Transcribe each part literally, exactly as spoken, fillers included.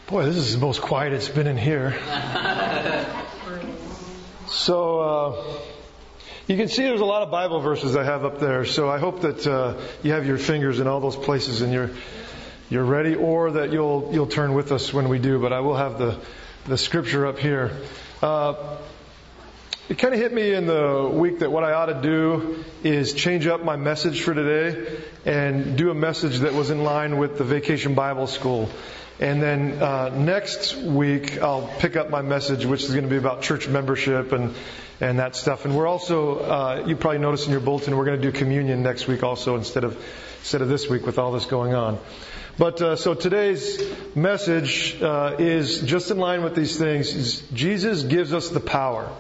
Boy, this is the most quiet it's been in here. So, uh, you can see there's a lot of Bible verses I have up there. So I hope that uh, you have your fingers in all those places and you're you're ready, or that you'll you'll turn with us when we do. But I will have the the scripture up here. Uh, it kind of hit me in the week that what I ought to do is change up my message for today and do a message that was in line with the Vacation Bible School. And then uh, next week I'll pick up my message, which is going to be about church membership and and that stuff. And we're also, uh, you probably noticed in your bulletin, we're going to do communion next week also instead of instead of this week with all this going on. But uh, so today's message uh, is just in line with these things. Is Jesus gives us the power.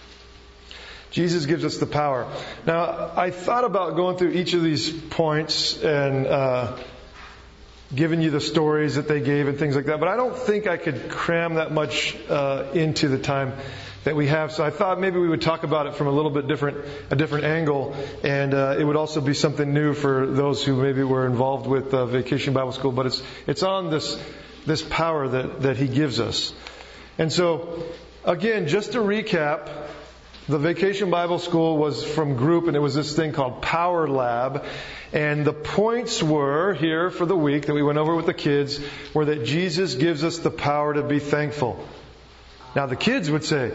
Jesus gives us the power. Now, I thought about going through each of these points and uh, giving you the stories that they gave and things like that, but I don't think I could cram that much uh, into the time that we have. So I thought maybe we would talk about it from a little bit different, a different angle, and uh, it would also be something new for those who maybe were involved with uh, Vacation Bible School. But it's it's on this this power that that He gives us. And so again, just to recap, the Vacation Bible School was from group, and it was this thing called Power Lab. And the points were here for the week that we went over with the kids were that Jesus gives us the power to be thankful. Now the kids would say,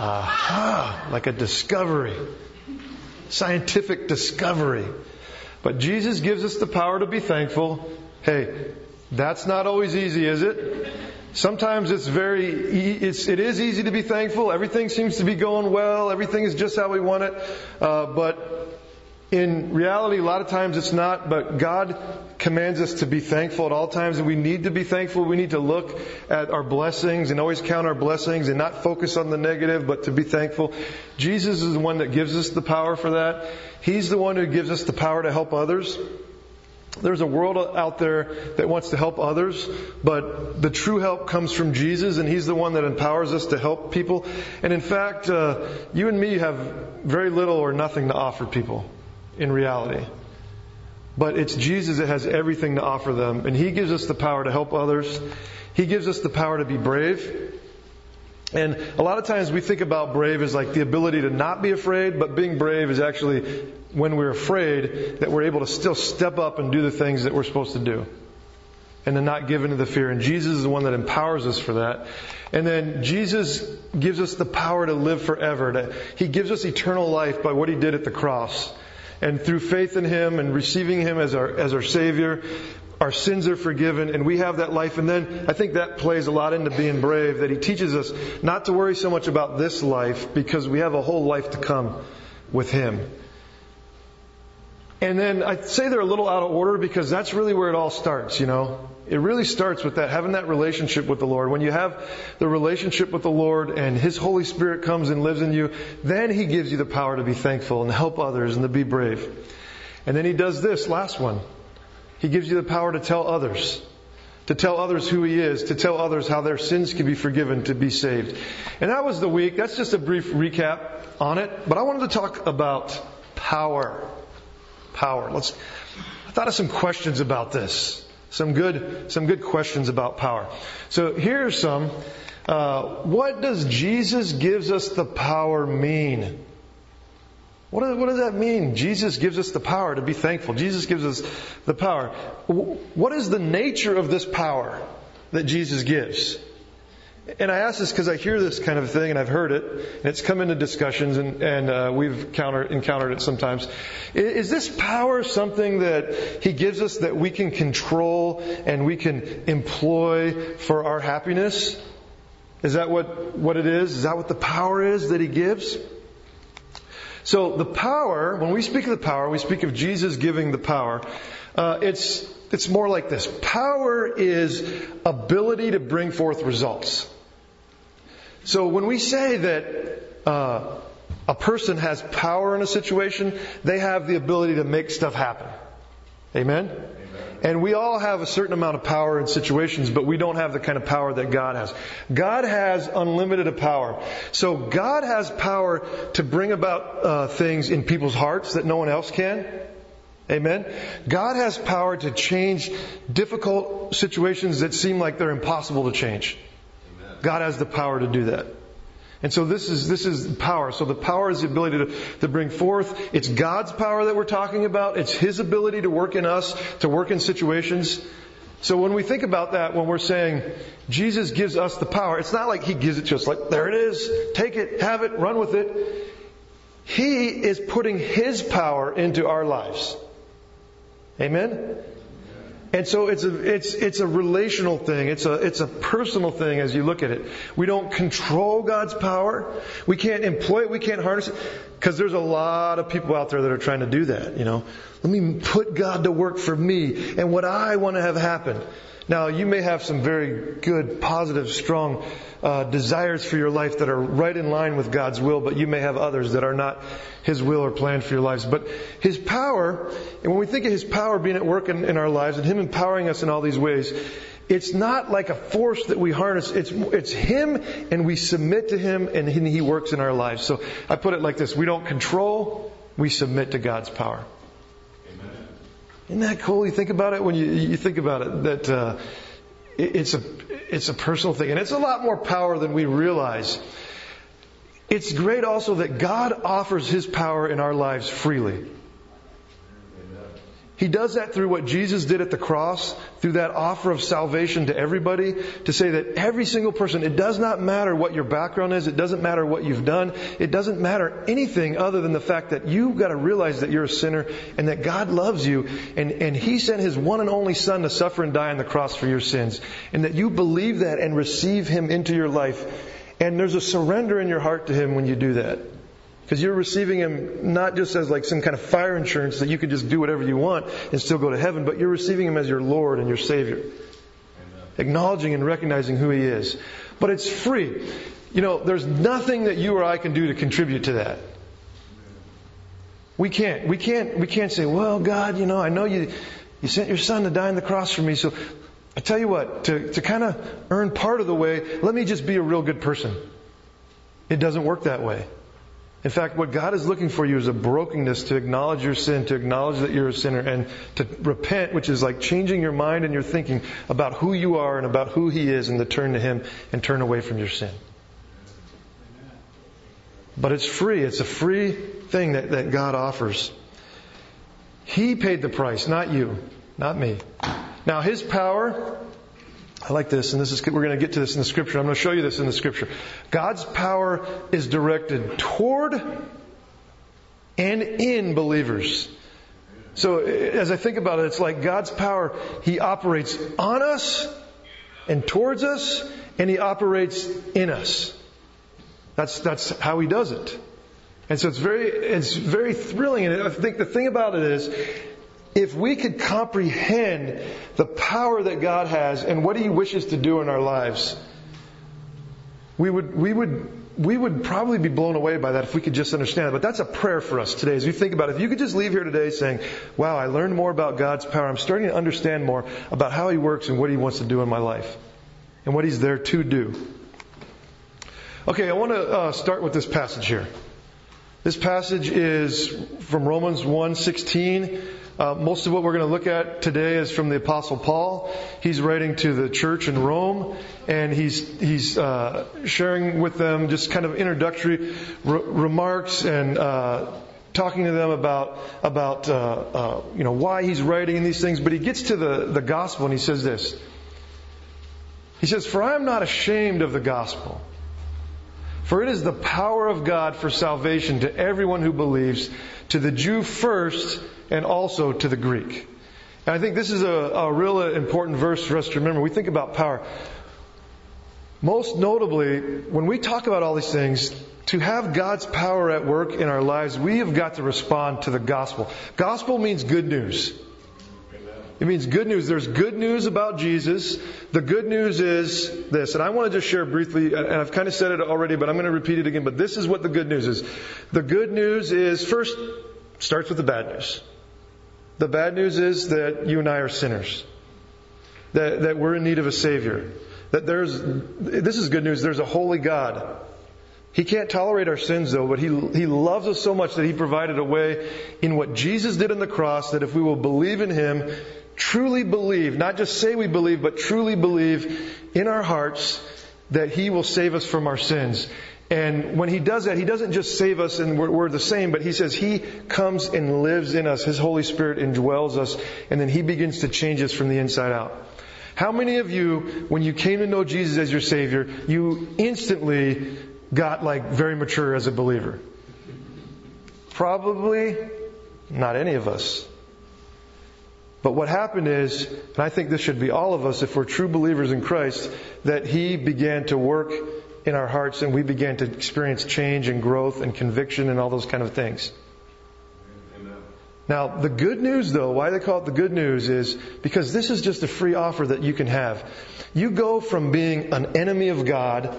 aha, like a discovery, scientific discovery. But Jesus gives us the power to be thankful. Hey, that's not always easy, is it? Sometimes it's very, it's, it is easy to be thankful. Everything seems to be going well. Everything is just how we want it. Uh, but in reality, a lot of times it's not. But God commands us to be thankful at all times, and we need to be thankful. We need to look at our blessings and always count our blessings and not focus on the negative, but to be thankful. Jesus is the one that gives us the power for that. He's the one who gives us the power to help others. There's a world out there that wants to help others, but the true help comes from Jesus, and He's the one that empowers us to help people. And in fact, uh, you and me have very little or nothing to offer people in reality. But it's Jesus that has everything to offer them, and He gives us the power to help others. He gives us the power to be brave. And a lot of times we think about brave as like the ability to not be afraid, but being brave is actually when we're afraid that we're able to still step up and do the things that we're supposed to do. And to not give into the fear. And Jesus is the one that empowers us for that. And then Jesus gives us the power to live forever. To, he gives us eternal life by what He did at the cross. And through faith in Him and receiving Him as our as our Savior, our sins are forgiven, and we have that life. And then I think that plays a lot into being brave, that He teaches us not to worry so much about this life because we have a whole life to come with Him. And then I'd say they're a little out of order because that's really where it all starts, you know. It really starts with that, having that relationship with the Lord. When you have the relationship with the Lord and His Holy Spirit comes and lives in you, then He gives you the power to be thankful and help others and to be brave. And then He does this last one. He gives you the power to tell others, to tell others who He is, to tell others how their sins can be forgiven, to be saved. And that was the week. That's just a brief recap on it. But I wanted to talk about power. Power. Let's. I thought of some questions about this. Some good, some good questions about power. So here's some. Uh, what does Jesus gives us the power mean? What does, what does that mean? Jesus gives us the power to be thankful. Jesus gives us the power. What is the nature of this power that Jesus gives? And I ask this because I hear this kind of thing, and I've heard it, and it's come into discussions, and, and uh, we've counter, encountered it sometimes. Is this power something that He gives us that we can control and we can employ for our happiness? Is that what, what it is? Is that what the power is that He gives? So the power, when we speak of the power, we speak of Jesus giving the power. Uh, it's it's more like this. Power is ability to bring forth results. So when we say that uh, a person has power in a situation, they have the ability to make stuff happen. Amen? Amen? And we all have a certain amount of power in situations, but we don't have the kind of power that God has. God has unlimited power. So God has power to bring about uh, things in people's hearts that no one else can. Amen? God has power to change difficult situations that seem like they're impossible to change. Amen. God has the power to do that. And so this is this is power. So the power is the ability to, to bring forth. It's God's power that we're talking about. It's His ability to work in us, to work in situations. So when we think about that, when we're saying Jesus gives us the power, it's not like He gives it to us like, there it is, take it, have it, run with it. He is putting His power into our lives. Amen? And so it's a it's it's a relational thing. It's a it's a personal thing as you look at it. We don't control God's power. We can't employ it. We can't harness it. Because there's a lot of people out there that are trying to do that, you know. Let me put God to work for me and what I want to have happen. Now, you may have some very good, positive, strong uh, desires for your life that are right in line with God's will, but you may have others that are not His will or plan for your lives. But His power, and when we think of His power being at work in, in our lives and Him empowering us in all these ways, it's not like a force that we harness. It's it's Him, and we submit to Him, and He works in our lives. So I put it like this. We don't control, we submit to God's power. Isn't that cool? You think about it when you you think about it that uh, it, it's a it's a personal thing, and it's a lot more power than we realize. It's great also that God offers His power in our lives freely. He does that through what Jesus did at the cross, through that offer of salvation to everybody, to say that every single person, it does not matter what your background is, it doesn't matter what you've done, it doesn't matter anything other than the fact that you've got to realize that you're a sinner and that God loves you, and, and He sent His one and only Son to suffer and die on the cross for your sins, and that you believe that and receive Him into your life. And there's a surrender in your heart to Him when you do that. Because you're receiving Him not just as like some kind of fire insurance that you can just do whatever you want and still go to heaven, but you're receiving Him as your Lord and your Savior. Amen. Acknowledging and recognizing who He is. But it's free. You know, there's nothing that you or I can do to contribute to that. We can't. We can't, we can't say, well, God, you know, I know you, you sent your Son to die on the cross for me, so I tell you what, to, to kind of earn part of the way, let me just be a real good person. It doesn't work that way. In fact, what God is looking for you is a brokenness to acknowledge your sin, to acknowledge that you're a sinner, and to repent, which is like changing your mind and your thinking about who you are and about who He is, and to turn to Him and turn away from your sin. But it's free. It's a free thing that, that God offers. He paid the price, not you, not me. Now, His power, I like this, and this is we're going to get to this in the Scripture. I'm going to show you this in the Scripture. God's power is directed toward and in believers. So as I think about it, it's like God's power, He operates on us and towards us, and He operates in us. That's that's how He does it. And so it's very it's very thrilling. And I think the thing about it is, if we could comprehend the power that God has and what He wishes to do in our lives, we would we would we would probably be blown away by that if we could just understand it. But that's a prayer for us today. As you think about it, if you could just leave here today saying, wow, I learned more about God's power. I'm starting to understand more about how He works and what He wants to do in my life and what He's there to do. Okay, I want to uh, start with this passage here. This passage is from Romans one sixteen. Uh, most of what we're going to look at today is from the Apostle Paul. He's writing to the church in Rome, and he's he's uh, sharing with them just kind of introductory re- remarks and uh, talking to them about about uh, uh, you know why he's writing these things. But he gets to the the gospel, and he says this. He says, "For I am not ashamed of the gospel. For it is the power of God for salvation to everyone who believes, to the Jew first, and also to the Greek." And I think this is a, a real important verse for us to remember. We think about power. Most notably, when we talk about all these things, to have God's power at work in our lives, we have got to respond to the gospel. Gospel means good news. It means good news. There's good news about Jesus. The good news is this, and I want to just share briefly, and I've kind of said it already, but I'm going to repeat it again, but this is what the good news is. The good news is, first, starts with the bad news. The bad news is that you and I are sinners. That, that we're in need of a Savior. That there's, this is good news, there's a holy God He can't tolerate our sins, though, but He He loves us so much that He provided a way in what Jesus did on the cross, that if we will believe in Him, truly believe, not just say we believe, but truly believe in our hearts that He will save us from our sins. And when He does that, He doesn't just save us and we're, we're the same, but He says He comes and lives in us. His Holy Spirit indwells us, and then He begins to change us from the inside out. How many of you, when you came to know Jesus as your Savior, you instantly got like very mature as a believer? Probably not any of us. But what happened is, and I think this should be all of us if we're true believers in Christ, that He began to work in our hearts and we began to experience change and growth and conviction and all those kind of things. Amen. Now, the good news though, why they call it the good news is because this is just a free offer that you can have. You go from being an enemy of God,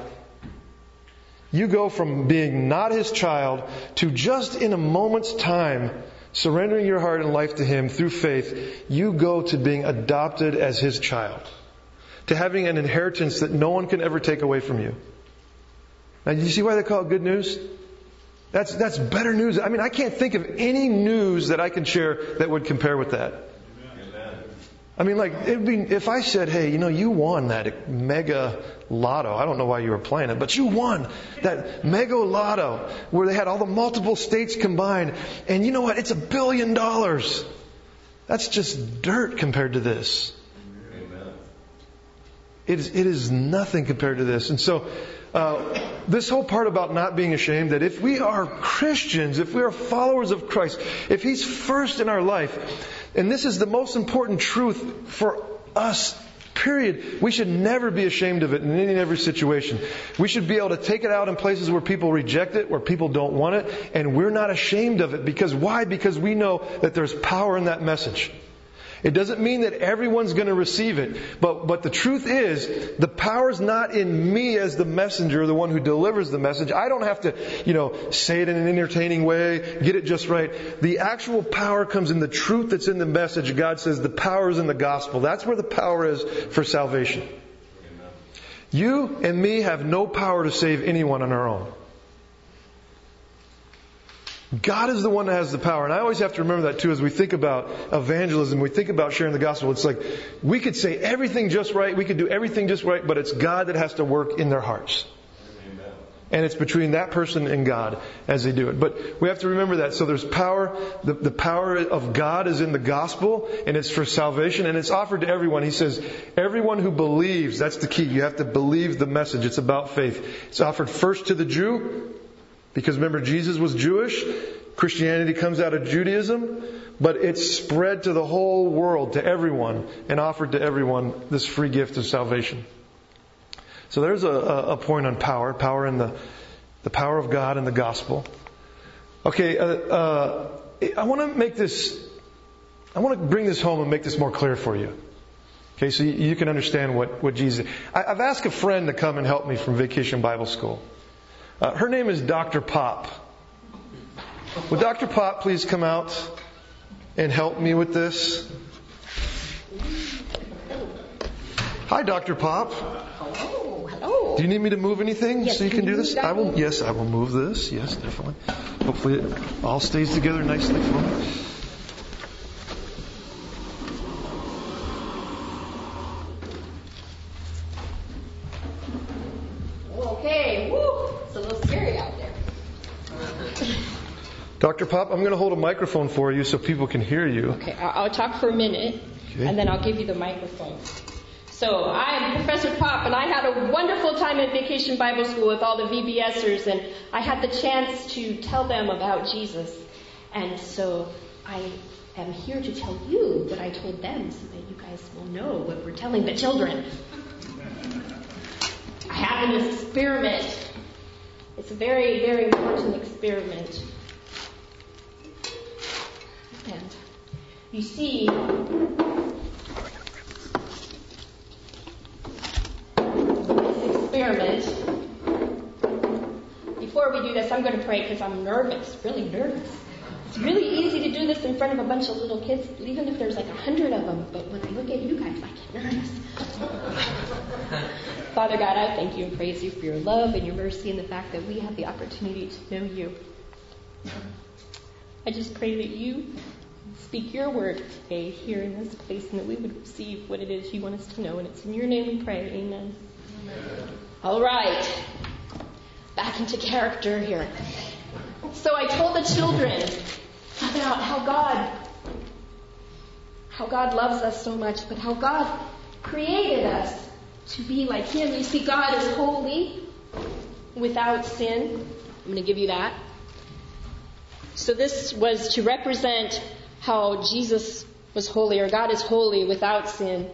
you go from being not His child to just in a moment's time surrendering your heart and life to Him through faith, you go to being adopted as His child. To having an inheritance that no one can ever take away from you. Now, do you see why they call it good news? That's, that's better news. I mean, I can't think of any news that I can share that would compare with that. Amen. I mean, like, it'd be, if I said, hey, you know, you won that mega lotto. I don't know why you were playing it, but you won that mega lotto where they had all the multiple states combined. And you know what? It's a billion dollars. That's just dirt compared to this. Amen. It is, it is nothing compared to this. And so, uh, this whole part about not being ashamed, that if we are Christians, if we are followers of Christ, if He's first in our life, and this is the most important truth for us, period, we should never be ashamed of it in any and every situation. We should be able to take it out in places where people reject it, where people don't want it, and we're not ashamed of it. Because why? Because we know that there's power in that message. It doesn't mean that everyone's going to receive it. But, but the truth is, the power's not in me as the messenger, the one who delivers the message. I don't have to, you know, say it in an entertaining way, get it just right. The actual power comes in the truth that's in the message. God says the power is in the gospel. That's where the power is for salvation. You and me have no power to save anyone on our own. God is the one that has the power. And I always have to remember that too as we think about evangelism, we think about sharing the gospel. It's like we could say everything just right, we could do everything just right, but it's God that has to work in their hearts. Amen. And it's between that person and God as they do it. But we have to remember that. So there's power. The, the power of God is in the gospel, and it's for salvation, and it's offered to everyone. He says, everyone who believes, that's the key. You have to believe the message. It's about faith. It's offered first to the Jew, because remember, Jesus was Jewish. Christianity comes out of Judaism. But it's spread to the whole world, to everyone, and offered to everyone this free gift of salvation. So there's a, a point on power. Power in the, the power of God and the gospel. Okay, uh, uh, I want to make this, I want to bring this home and make this more clear for you. Okay, so you, you can understand what, what Jesus... I, I've asked a friend to come and help me from Vacation Bible School. Uh, her name is Doctor Pop. Would Doctor Pop please come out and help me with this? Hi, Doctor Pop. Hello, hello. Do you need me to move anything yes, so you can, can do this? I will. Move? Yes, I will move this. Yes, definitely. Hopefully it all stays together nicely for me. Okay, woo! It's a little scary out there. Doctor Pop, I'm going to hold a microphone for you so people can hear you. Okay, I'll talk for a minute, okay, and then I'll give you the microphone. So, I'm Professor Pop, and I had a wonderful time at Vacation Bible School with all the VBSers, and I had the chance to tell them about Jesus. And so, I am here to tell you what I told them so that you guys will know what we're telling the children. I have an experiment. It's a very, very important experiment. And you see, this experiment, before we do this, I'm going to pray because I'm nervous, really nervous. It's really easy to do this in front of a bunch of little kids, even if there's like a hundred of them. But when I look at you guys, I get nervous. Father God, I thank you and praise you for your love and your mercy and the fact that we have the opportunity to know you. I just pray that you speak your word today here in this place and that we would receive what it is you want us to know. And it's in your name we pray. Amen. Amen. All right. Back into character here. So I told the children about how God, how God loves us so much, but how God created us to be like Him. You see, God is holy, without sin. I'm going to give you that. So this was to represent how Jesus was holy, or God is holy without sin.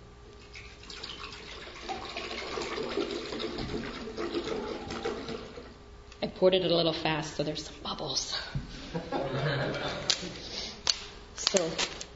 I poured it a little fast, so there's some bubbles. So,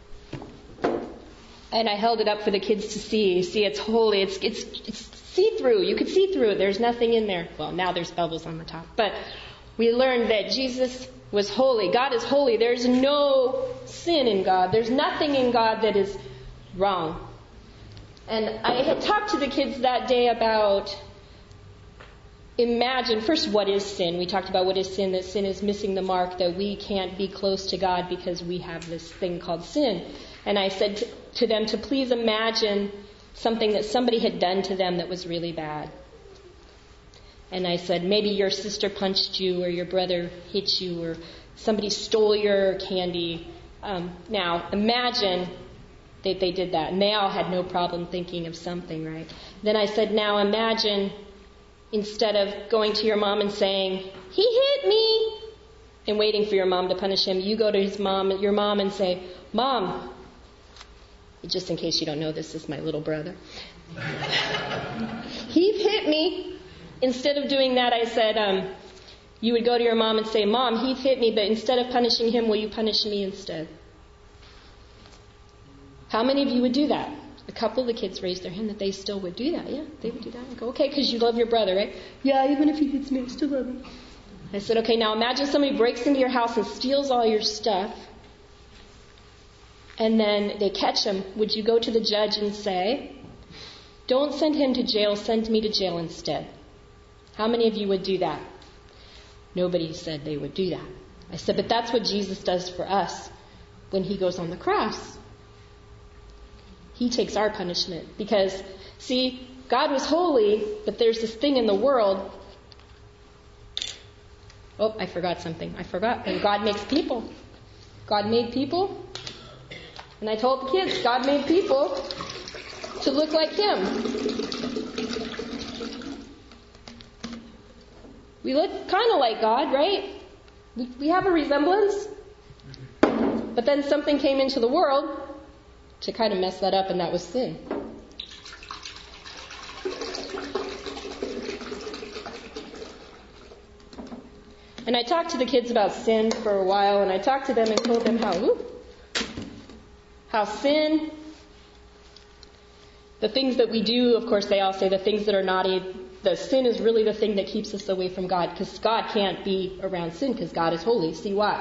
and I held it up for the kids to see. See, it's holy. It's it's it's see-through. You could see through it. There's nothing in there. Well, now there's bubbles on the top. But we learned that Jesus was holy. God is holy. There's no sin in God. There's nothing in God that is wrong. And I had talked to the kids that day about, imagine, first, what is sin? We talked about what is sin, that sin is missing the mark, that we can't be close to God because we have this thing called sin. And I said to, to them to please imagine something that somebody had done to them that was really bad. And I said, maybe your sister punched you, or your brother hit you, or somebody stole your candy. Um, now, imagine that they did that. And they all had no problem thinking of something, right? Then I said, now imagine, instead of going to your mom and saying, he hit me, and waiting for your mom to punish him, you go to his mom, your mom, and say, Mom, just in case you don't know, this is my little brother. He hit me. Instead of doing that, I said, um, you would go to your mom and say, Mom, Heath hit me, but instead of punishing him, will you punish me instead? How many of you would do that? A couple of the kids raised their hand that they still would do that. Yeah, they would do that. I go, okay, because you love your brother, right? Yeah, even if he hits me, I still love him. I said, okay, now imagine somebody breaks into your house and steals all your stuff, and then they catch him. Would you go to the judge and say, don't send him to jail, send me to jail instead? How many of you would do that? Nobody said they would do that. I said, but that's what Jesus does for us when He goes on the cross. He takes our punishment. Because, see, God was holy, but there's this thing in the world. Oh, I forgot something. I forgot. And God makes people. God made people. And I told the kids, God made people to look like Him. We look kind of like God, right? We, we have a resemblance. But then something came into the world to kind of mess that up, and that was sin. And I talked to the kids about sin for a while, and I talked to them and told them how, ooh, how sin, the things that we do, of course they all say the things that are naughty, the sin is really the thing that keeps us away from God, because God can't be around sin because God is holy. See, watch.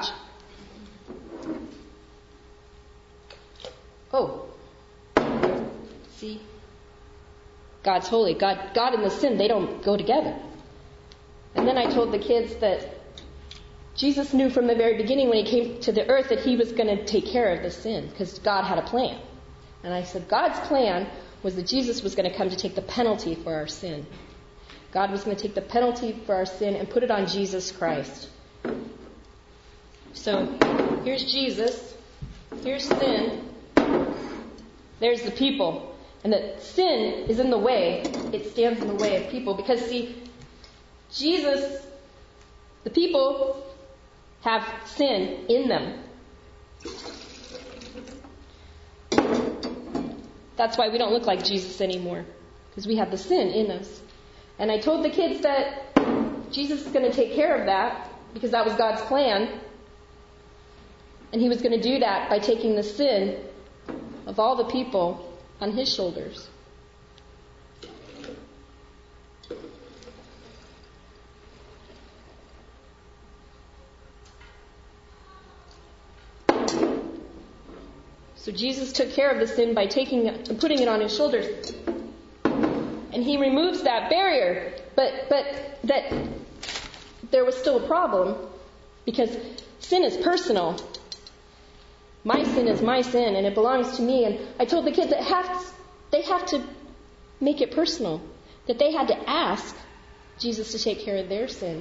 Oh. See? God's holy. God, God and the sin, they don't go together. And then I told the kids that Jesus knew from the very beginning when He came to the earth that He was going to take care of the sin because God had a plan. And I said God's plan was that Jesus was going to come to take the penalty for our sin. God was going to take the penalty for our sin and put it on Jesus Christ. So, here's Jesus. Here's sin. There's the people. And that sin is in the way. It stands in the way of people. Because, see, Jesus, the people, have sin in them. That's why we don't look like Jesus anymore. Because we have the sin in us. And I told the kids that Jesus is going to take care of that because that was God's plan. And He was going to do that by taking the sin of all the people on His shoulders. So Jesus took care of the sin by taking it and putting it on His shoulders. And and He removes that barrier. But but that there was still a problem, because sin is personal. My sin is my sin, and it belongs to me. And I told the kids that have they have to make it personal, that they had to ask Jesus to take care of their sin.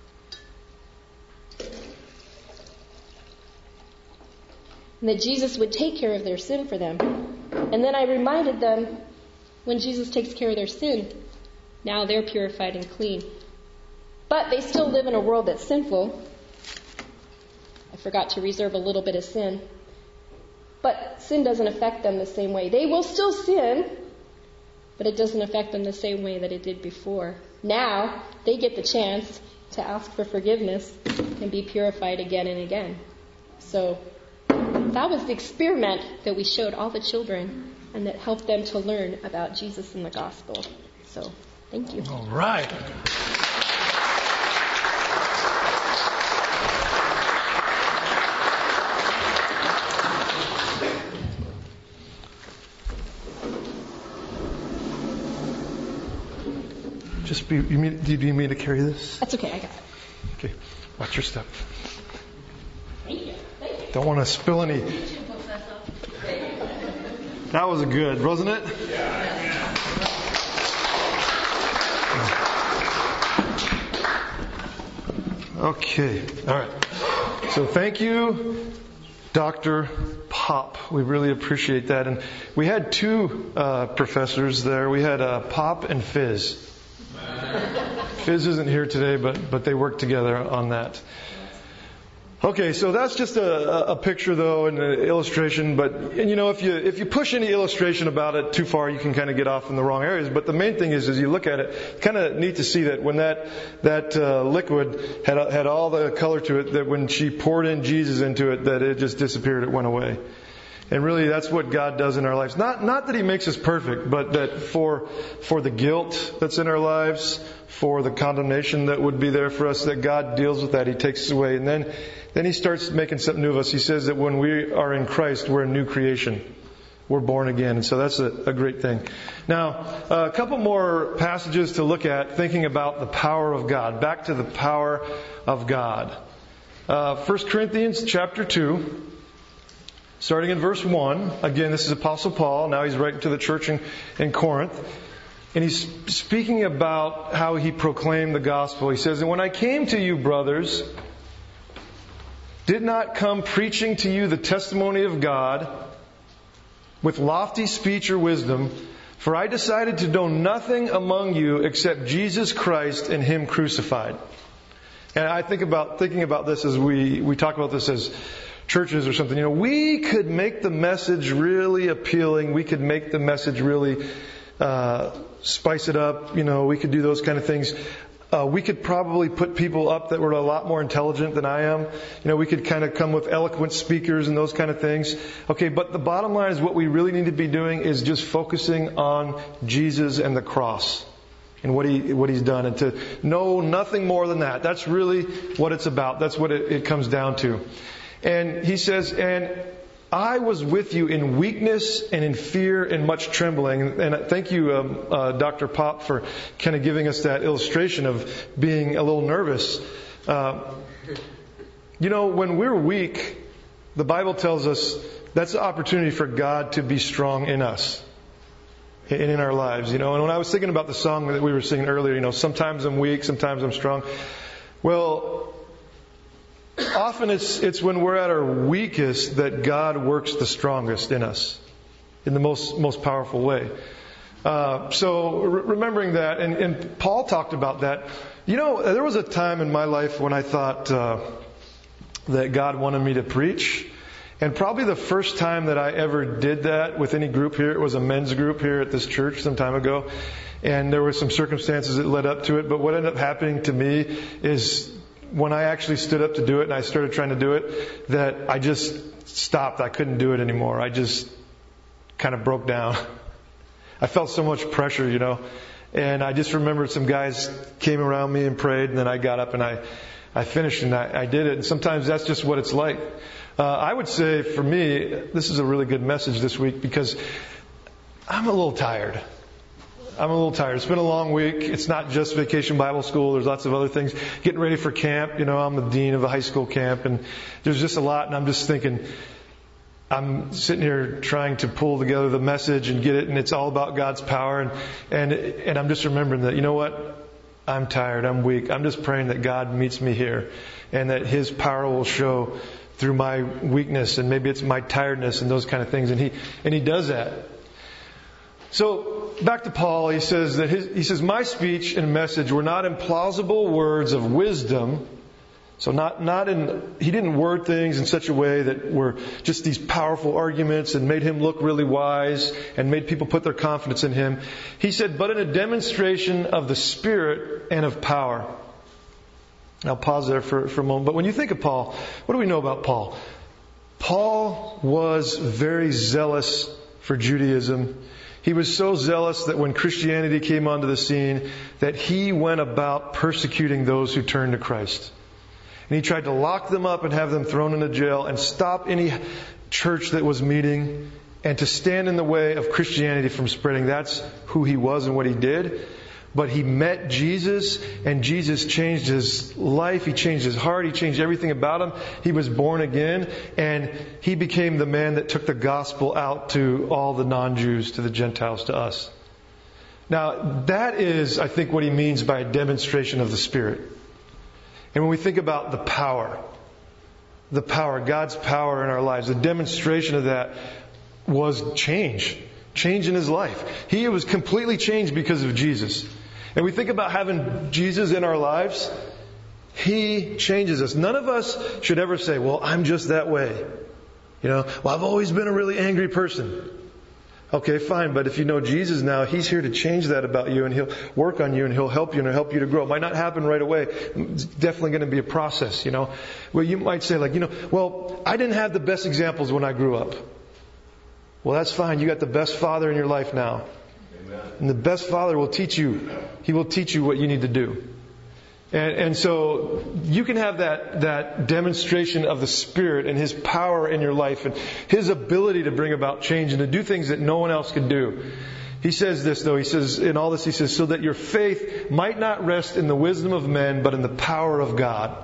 And that Jesus would take care of their sin for them. And then I reminded them, when Jesus takes care of their sin, now they're purified and clean. But they still live in a world that's sinful. I forgot to reserve a little bit of sin. But sin doesn't affect them the same way. They will still sin, but it doesn't affect them the same way that it did before. Now, they get the chance to ask for forgiveness and be purified again and again. So, that was the experiment that we showed all the children, and that helped them to learn about Jesus and the gospel. So, thank you. All right. Just be, you mean, do you need me to carry this? That's okay, I got it. Okay, watch your step. Thank you. Thank you. Don't want to spill any. That was good, wasn't it? Yeah. Okay, all right. So thank you, Doctor Pop. We really appreciate that. And we had two uh, professors there. We had uh, Pop and Fizz. Fizz isn't here today, but but they worked together on that. Okay, so that's just a, a picture, though, and an illustration. But and you know, if you if you push any illustration about it too far, you can kind of get off in the wrong areas. But the main thing is, as you look at it, kind of neat to see that when that that uh, liquid had had all the color to it, that when she poured in Jesus into it, that it just disappeared. It went away. And really, that's what God does in our lives. Not not that He makes us perfect, but that for for the guilt that's in our lives, for the condemnation that would be there for us, that God deals with that. He takes it away. And then, then He starts making something new of us. He says that when we are in Christ, we're a new creation. We're born again. And so that's a, a great thing. Now, a couple more passages to look at, thinking about the power of God. Back to the power of God. Uh, First Corinthians chapter two. Starting in verse one, again, this is Apostle Paul. Now he's writing to the church in, in Corinth. And he's speaking about how he proclaimed the gospel. He says, "And when I came to you, brothers, did not come preaching to you the testimony of God with lofty speech or wisdom, for I decided to know nothing among you except Jesus Christ and Him crucified." And I think about thinking about this as we, we talk about this as churches or something. You know, we could make the message really appealing. We could make the message really uh, spice it up. You know, we could do those kind of things. Uh, we could probably put people up that were a lot more intelligent than I am. You know, we could kind of come with eloquent speakers and those kind of things. Okay, but the bottom line is what we really need to be doing is just focusing on Jesus and the cross and what he what He's done, and to know nothing more than that. That's really what it's about. That's what it, it comes down to. And he says, "And I was with you in weakness and in fear and much trembling." And thank you, um, uh, Doctor Pop, for kind of giving us that illustration of being a little nervous. Uh, you know, when we're weak, the Bible tells us that's the opportunity for God to be strong in us and in our lives. You know, and when I was thinking about the song that we were singing earlier, you know, sometimes I'm weak, sometimes I'm strong. Well, often it's it's when we're at our weakest that God works the strongest in us, in the most most powerful way. Uh, so re- remembering that, and, and Paul talked about that. You know, there was a time in my life when I thought uh, that God wanted me to preach, and probably the first time that I ever did that with any group here, it was a men's group here at this church some time ago, and there were some circumstances that led up to it. But what ended up happening to me is, when I actually stood up to do it and I started trying to do it, that I just stopped. I couldn't do it anymore. I just kind of broke down. I felt so much pressure, you know. And I just remembered some guys came around me and prayed, and then I got up and I, I finished and I, I did it. And sometimes that's just what it's like. Uh, I would say for me, this is a really good message this week because I'm a little tired. I'm a little tired. It's been a long week. It's not just Vacation Bible School. There's lots of other things. Getting ready for camp. You know, I'm the dean of a high school camp, and there's just a lot. And I'm just thinking, I'm sitting here trying to pull together the message and get it, and it's all about God's power. And and and I'm just remembering that, you know what? I'm tired. I'm weak. I'm just praying that God meets me here, and that His power will show through my weakness, and maybe it's my tiredness and those kind of things. And He and He does that. So back to Paul, he says that his, he says, my speech and message were not implausible words of wisdom. So not, not in, he didn't word things in such a way that were just these powerful arguments and made him look really wise and made people put their confidence in him. He said, but in a demonstration of the Spirit and of power. I'll pause there for, for a moment. But when you think of Paul, what do we know about Paul? Paul was very zealous for Judaism. He was so zealous that when Christianity came onto the scene, that he went about persecuting those who turned to Christ. And he tried to lock them up and have them thrown into jail and stop any church that was meeting and to stand in the way of Christianity from spreading. That's who he was and what he did. But he met Jesus, and Jesus changed his life. He changed his heart. He changed everything about him. He was born again, and he became the man that took the gospel out to all the non-Jews, to the Gentiles, to us. Now, that is, I think, what he means by a demonstration of the Spirit. And when we think about the power, the power, God's power in our lives, the demonstration of that was change. Change in his life. He was completely changed because of Jesus. And we think about having Jesus in our lives. He changes us. None of us should ever say, well, I'm just that way. You know, well, I've always been a really angry person. Okay, fine. But if you know Jesus now, He's here to change that about you, and He'll work on you, and He'll help you, and He'll help you to grow. It might not happen right away. It's definitely going to be a process, you know. Well, you might say, like, you know, well, I didn't have the best examples when I grew up. Well, that's fine. You got the best father in your life now. Amen. And the best father will teach you. He will teach you what you need to do. And, and so you can have that, that demonstration of the Spirit and His power in your life and His ability to bring about change and to do things that no one else can do. He says this, though. He says, in all this, he says, so that your faith might not rest in the wisdom of men, but in the power of God.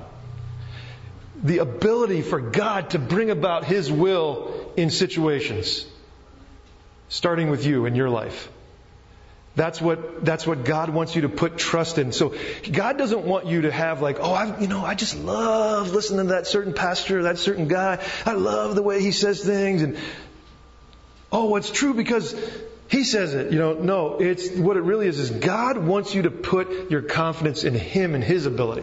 The ability for God to bring about His will in situations. Starting with you in your life. That's what, that's what God wants you to put trust in. So God doesn't want you to have like, oh, I, you know, I just love listening to that certain pastor, that certain guy. I love the way he says things. And, oh, it's true because he says it. You know, no, it's, what it really is, is God wants you to put your confidence in Him and His ability.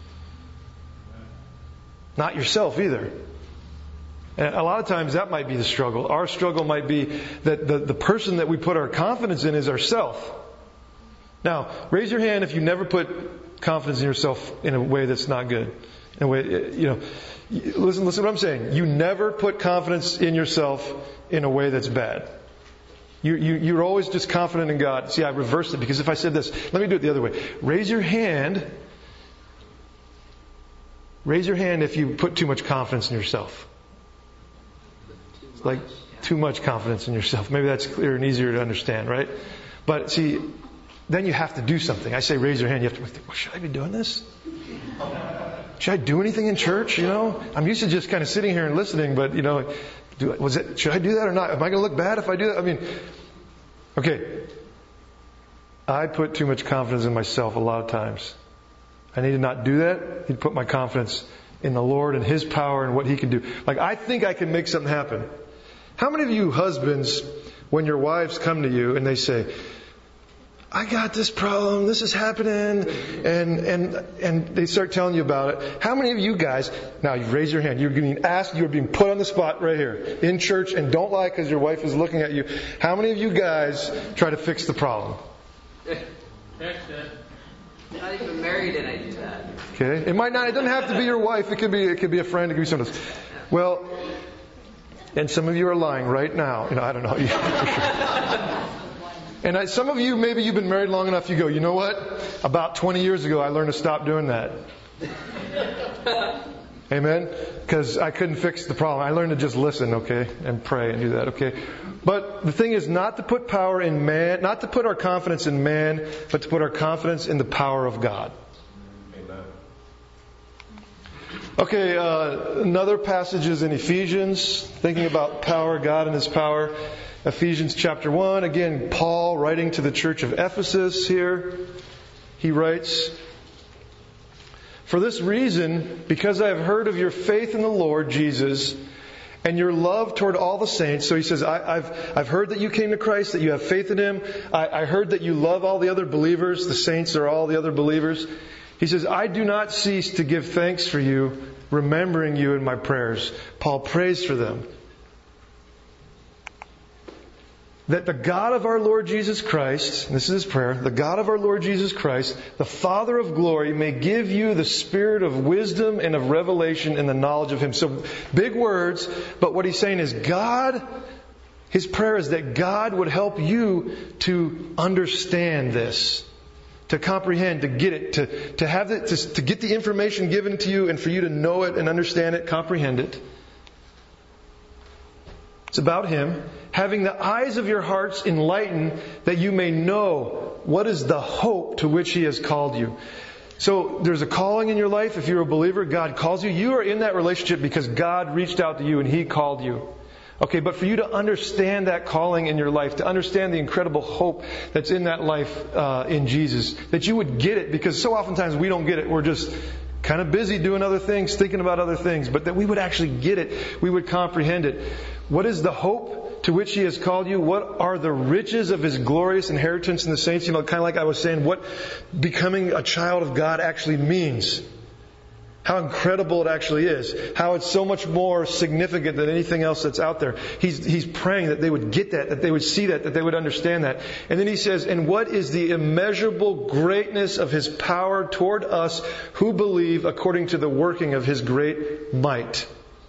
Not yourself either. And a lot of times that might be the struggle. Our struggle might be that the, the person that we put our confidence in is ourselves. Now, raise your hand if you never put confidence in yourself in a way that's not good. In a way, you know, listen, listen to what I'm saying. You never put confidence in yourself in a way that's bad. You, you, you're always just confident in God. See, I reversed it because if I said this, let me do it the other way. Raise your hand. Raise your hand if you put too much confidence in yourself. Like too much confidence in yourself. Maybe that's clearer and easier to understand, right? But see, then you have to do something. I say raise your hand. You have to think, well, should I be doing this? Should I do anything in church? You know, I'm used to just kind of sitting here and listening, but you know, do, was it? Should I do that or not? Am I going to look bad if I do that? I mean, okay. I put too much confidence in myself a lot of times. I need to not do that. I need to put my confidence in the Lord and His power and what He can do. Like, I think I can make something happen. How many of you husbands, when your wives come to you and they say, I got this problem, this is happening, and and and they start telling you about it. How many of you guys, now you raise your hand, you're being asked, you're being put on the spot right here in church, and don't lie because your wife is looking at you. How many of you guys try to fix the problem? Not even married and I do that. Okay, it might not. It doesn't have to be your wife. It could be. It could be a friend. It could be someone else. Well, and some of you are lying right now. You know, I don't know. And I, some of you, maybe you've been married long enough. You go, you know what? About twenty years ago, I learned to stop doing that. Amen? Because I couldn't fix the problem. I learned to just listen, okay, and pray and do that, okay? But the thing is not to put power in man, not to put our confidence in man, but to put our confidence in the power of God. Amen. Okay, uh, another passage is in Ephesians, thinking about power, God and His power. Ephesians chapter one, again, Paul writing to the church of Ephesus here. He writes, "For this reason, because I have heard of your faith in the Lord Jesus and your love toward all the saints," so he says, I, I've I've heard that you came to Christ, that you have faith in Him. I, I heard that you love all the other believers. The saints are all the other believers. He says, "I do not cease to give thanks for you, remembering you in my prayers." Paul prays for them. "That the God of our Lord Jesus Christ," and this is his prayer, "the God of our Lord Jesus Christ, the Father of glory, may give you the spirit of wisdom and of revelation in the knowledge of Him." So big words, but what he's saying is God, his prayer is that God would help you to understand this, to comprehend, to get it, to, to have it, to, to get the information given to you and for you to know it and understand it, comprehend it. It's about Him. "Having the eyes of your hearts enlightened, that you may know what is the hope to which He has called you." So there's a calling in your life. If you're a believer, God calls you. You are in that relationship because God reached out to you and He called you. Okay, but for you to understand that calling in your life, to understand the incredible hope that's in that life uh, in Jesus, that you would get it, because so oftentimes we don't get it. We're just kind of busy doing other things, thinking about other things, but that we would actually get it. We would comprehend it. What is the hope to which He has called you? What are the riches of His glorious inheritance in the saints? You know, kind of like I was saying, what becoming a child of God actually means. How incredible it actually is. How it's so much more significant than anything else that's out there. He's, he's praying that they would get that, that they would see that, that they would understand that. And then he says, "And what is the immeasurable greatness of His power toward us who believe, according to the working of His great might."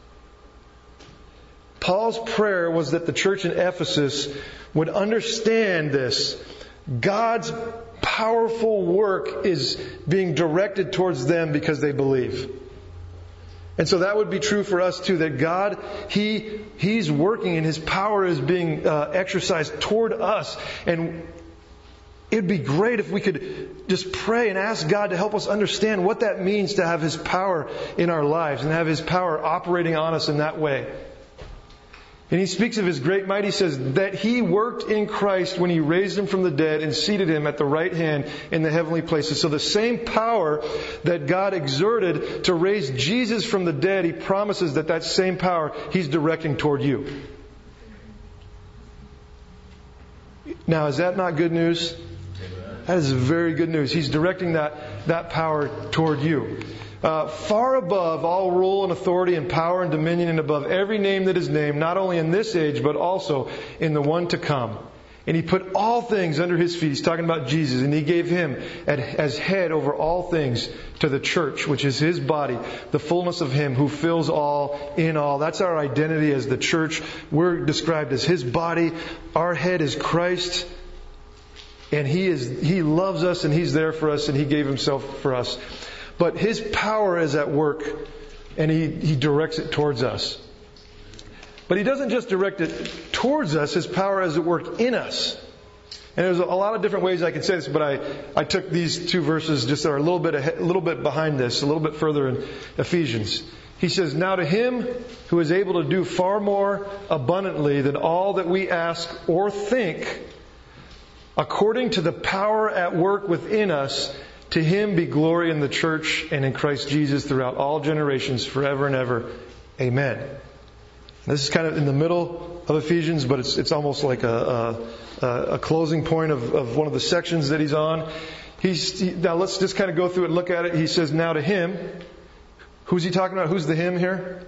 Paul's prayer was that the church in Ephesus would understand this. God's powerful work is being directed towards them because they believe. And so that would be true for us too, that God, He He's working and His power is being uh, exercised toward us. And it'd be great if we could just pray and ask God to help us understand what that means to have His power in our lives and have His power operating on us in that way. And he speaks of His great might. He says that He worked in Christ when He raised Him from the dead and seated Him at the right hand in the heavenly places. So the same power that God exerted to raise Jesus from the dead, He promises that that same power He's directing toward you. Now, is that not good news? That is very good news. He's directing that, that power toward you. Uh, far above all rule and authority and power and dominion, and above every name that is named, not only in this age, but also in the one to come. And He put all things under His feet. He's talking about Jesus. And He gave Him as head over all things to the church, which is His body, the fullness of Him who fills all in all. That's our identity as the church. We're described as His body. Our head is Christ. And He is He loves us and He's there for us and He gave Himself for us. But His power is at work, and He, He directs it towards us. But He doesn't just direct it towards us. His power is at work in us. And there's a lot of different ways I can say this, but I, I took these two verses just that are a little bit ahead, a little bit behind this, a little bit further in Ephesians. He says, "Now to Him who is able to do far more abundantly than all that we ask or think, according to the power at work within us, to Him be glory in the church and in Christ Jesus throughout all generations, forever and ever. Amen." This is kind of in the middle of Ephesians, but it's it's almost like a a, a closing point of, of one of the sections that he's on. He's he, now let's just kind of go through it and look at it. He says, "Now to Him." Who's he talking about? Who's the Him here?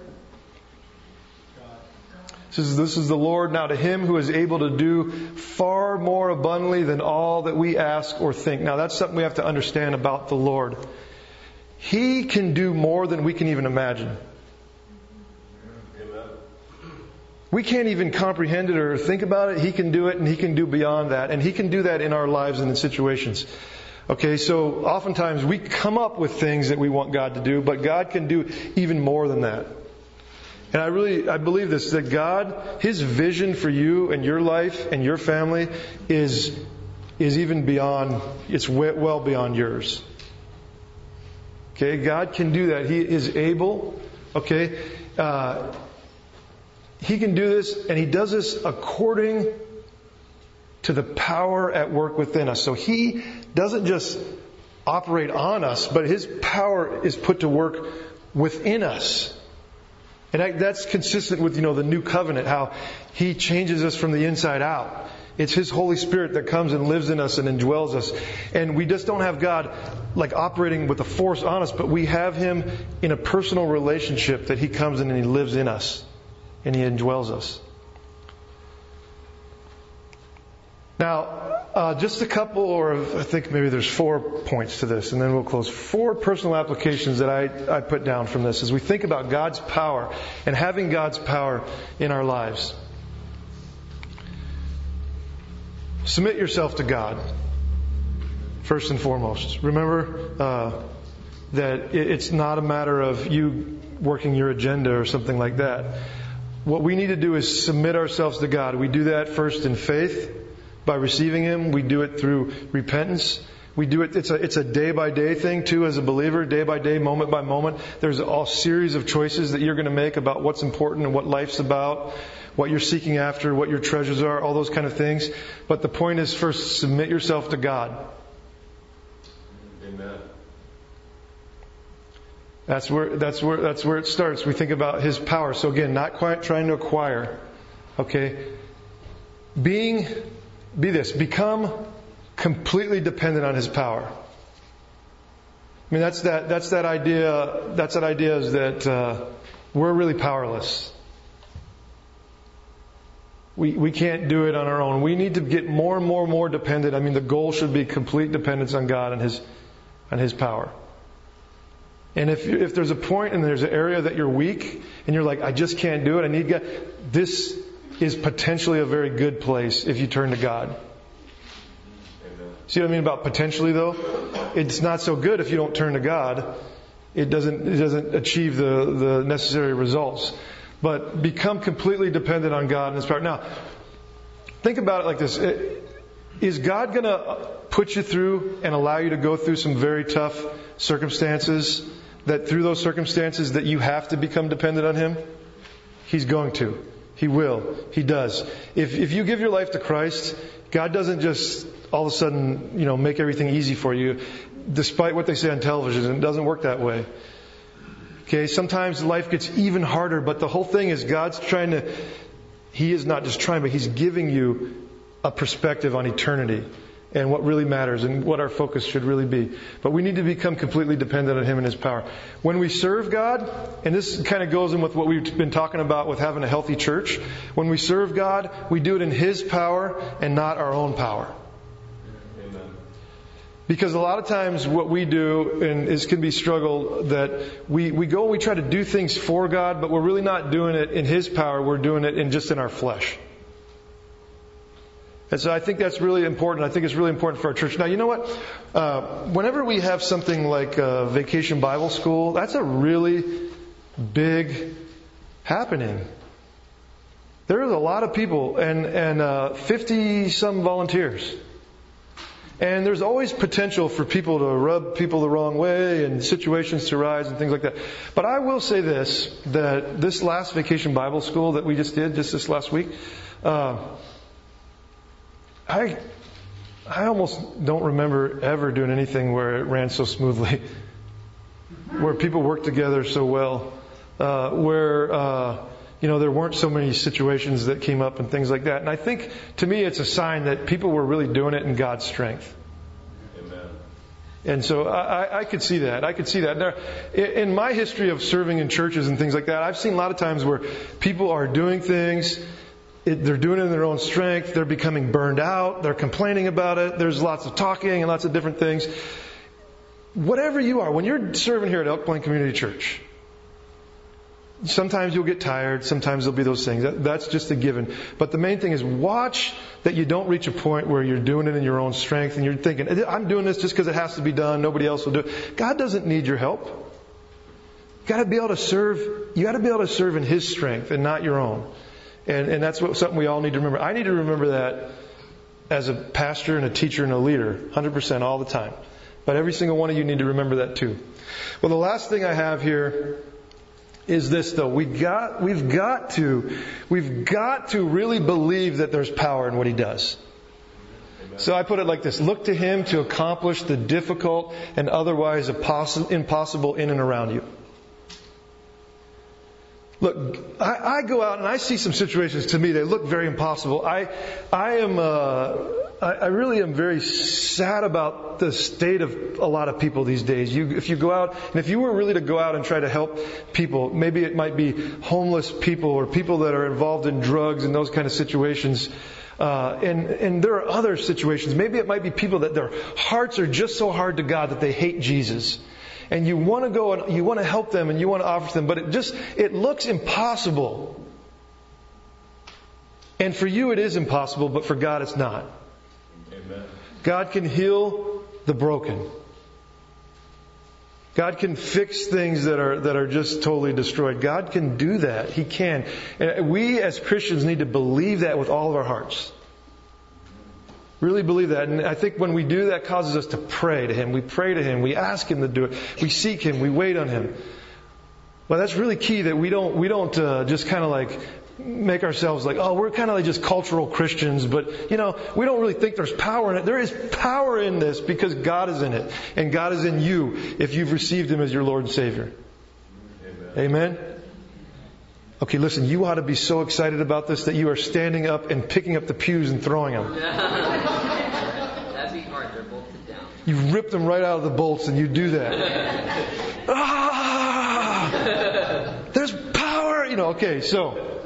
He says, "This is the Lord. Now to Him who is able to do far more abundantly than all that we ask or think." Now that's something we have to understand about the Lord. He can do more than we can even imagine. Amen. We can't even comprehend it or think about it. He can do it, and He can do beyond that. And He can do that in our lives and in situations. Okay, so oftentimes we come up with things that we want God to do, but God can do even more than that. And I really, I believe this, that God, His vision for you and your life and your family is, is even beyond, it's well beyond yours. Okay, God can do that. He is able, okay, uh, He can do this, and He does this according to the power at work within us. So He doesn't just operate on us, but His power is put to work within us. And that's consistent with, you know, the new covenant, how He changes us from the inside out. It's His Holy Spirit that comes and lives in us and indwells us. And we just don't have God like operating with a force on us, but we have Him in a personal relationship that He comes in and He lives in us and He indwells us. Now, uh, just a couple, or I think maybe there's four points to this, and then we'll close. Four personal applications that I, I put down from this as we think about God's power and having God's power in our lives. Submit yourself to God, first and foremost. Remember uh, that it's not a matter of you working your agenda or something like that. What we need to do is submit ourselves to God. We do that first in faith, by receiving Him. We do it through repentance. We do it, it's a, it's a day by day thing too as a believer, day by day, moment by moment. There's a series of choices that you're going to make about what's important and what life's about, what you're seeking after, what your treasures are, all those kind of things. But the point is first, submit yourself to God. Amen. That's where, that's where, that's where it starts. We think about His power. So again, not quite trying to acquire. Okay. Being, be this, become completely dependent on His power. I mean, that's that, that's that idea, that's that idea is that, uh, we're really powerless. We, we can't do it on our own. We need to get more and more and more dependent. I mean, the goal should be complete dependence on God and His, on His power. And if, if there's a point and there's an area that you're weak and you're like, I just can't do it, I need God, this is potentially a very good place if you turn to God. Amen. See what I mean about potentially though? It's not so good if you don't turn to God. It doesn't, it doesn't achieve the, the necessary results. But become completely dependent on God and His power. Now, think about it like this. Is God going to put you through and allow you to go through some very tough circumstances, that through those circumstances that you have to become dependent on Him? He's going to. He will. He does. If if you give your life to Christ, God doesn't just all of a sudden, you know, make everything easy for you, despite what they say on television. It doesn't work that way. Okay, sometimes life gets even harder, but the whole thing is God's trying to, He is not just trying, but He's giving you a perspective on eternity and what really matters and what our focus should really be. But we need to become completely dependent on Him and His power. When we serve God, and this kind of goes in with what we've been talking about with having a healthy church, when we serve God, we do it in His power and not our own power. Amen. Because a lot of times what we do, and it can be struggle, that we, we go and we try to do things for God, but we're really not doing it in His power, we're doing it in just in our flesh. And so I think that's really important. I think it's really important for our church. Now, you know what? Uh, whenever we have something like a Vacation Bible School, that's a really big happening. There's a lot of people and, and uh, fifty some volunteers. And there's always potential for people to rub people the wrong way and situations to arise and things like that. But I will say this, that this last Vacation Bible School that we just did, just this last week, uh, I I almost don't remember ever doing anything where it ran so smoothly, where people worked together so well, uh, where uh, you know there weren't so many situations that came up and things like that. And I think to me it's a sign that people were really doing it in God's strength. Amen. And so I, I could see that. I could see that. Now, in my history of serving in churches and things like that, I've seen a lot of times where people are doing things. It, they're doing it in their own strength. They're becoming burned out. They're complaining about it. There's lots of talking and lots of different things. Whatever you are, when you're serving here at Elk Plain Community Church, Sometimes you'll get tired. Sometimes there'll be those things. That, that's just a given. But the main thing is watch that you don't reach a point where you're doing it in your own strength and you're thinking, I'm doing this just because it has to be done. Nobody else will do it. God doesn't need your help. You got to be able to serve. You got to be able to serve in His strength and not your own. And, and that's what, something we all need to remember. I need to remember that as a pastor and a teacher and a leader, one hundred percent all the time. But every single one of you need to remember that too. Well, the last thing I have here is this though. We got, we've got to, we've got to really believe that there's power in what He does. Amen. So I put it like this. Look to Him to accomplish the difficult and otherwise impossible in and around you. Look, I, I go out and I see some situations to me that look very impossible. I, I am, uh, I, I really am very sad about the state of a lot of people these days. You, if you go out, and if you were really to go out and try to help people, maybe it might be homeless people or people that are involved in drugs and those kind of situations. Uh, and, and there are other situations. Maybe it might be people that their hearts are just so hard to God that they hate Jesus. And you want to go and you want to help them and you want to offer them, but it just, it looks impossible. And for you it is impossible, but for God it's not. Amen. God can heal the broken. God can fix things that are, that are just totally destroyed. God can do that. He can. And we as Christians need to believe that with all of our hearts. Really believe that. And I think when we do that, causes us to pray to Him. We pray to Him. We ask Him to do it. We seek Him. We wait on Him. Well, that's really key that we don't, we don't uh, just kind of like make ourselves like, oh, we're kind of like just cultural Christians, but, you know, we don't really think there's power in it. There is power in this because God is in it. And God is in you if you've received Him as your Lord and Savior. Amen? Amen? Okay, listen, you ought to be so excited about this that you are standing up and picking up the pews and throwing them. That'd be hard. They're bolted down. You rip them right out of the bolts and you do that. Ah! There's power! You know, okay, so.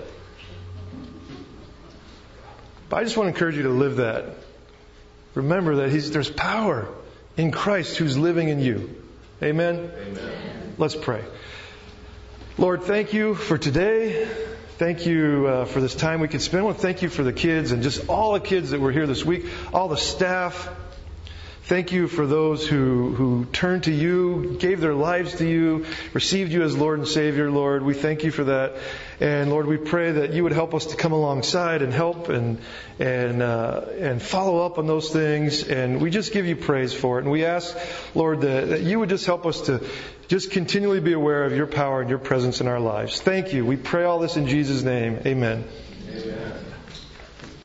But I just want to encourage you to live that. Remember that he's, there's power in Christ who's living in you. Amen? Amen. Let's pray. Lord, thank you for today. Thank you uh, for this time we could spend. I want to thank you for the kids and just all the kids that were here this week, all the staff. Thank you for those who, who turned to you, gave their lives to you, received you as Lord and Savior, Lord. We thank you for that. And Lord, we pray that you would help us to come alongside and help and and uh, and follow up on those things. And we just give you praise for it. And we ask, Lord, that, that you would just help us to just continually be aware of your power and your presence in our lives. Thank you. We pray all this in Jesus' name. Amen. Amen.